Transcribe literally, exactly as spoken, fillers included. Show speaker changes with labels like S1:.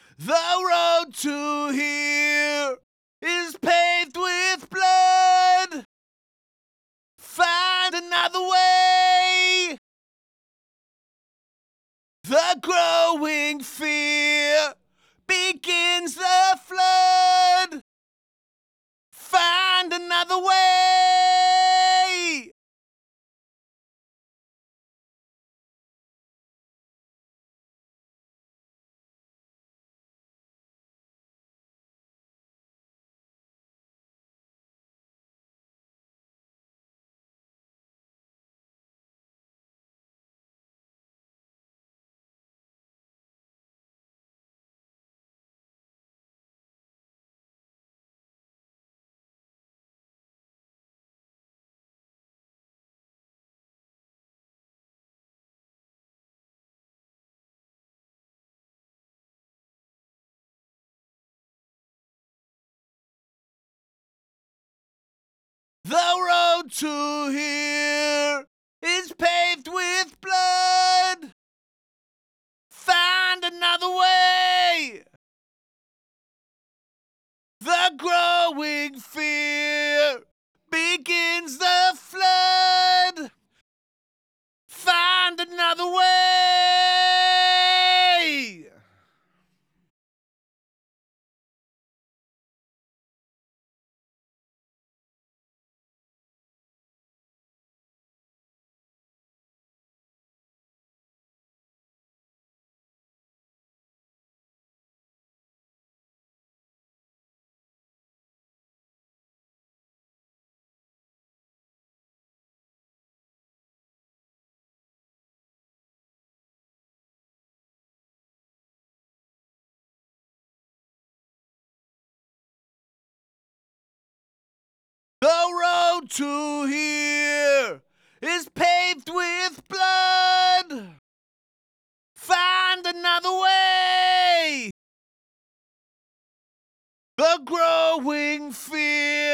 S1: The road to here is paved with blood. Find another way. The growing fear begins the flood. Find another way. The road to here is paved with blood. Find another way. The growing fear begins the flood. Find another way. The road to here is paved with blood. Find another way. The growing fear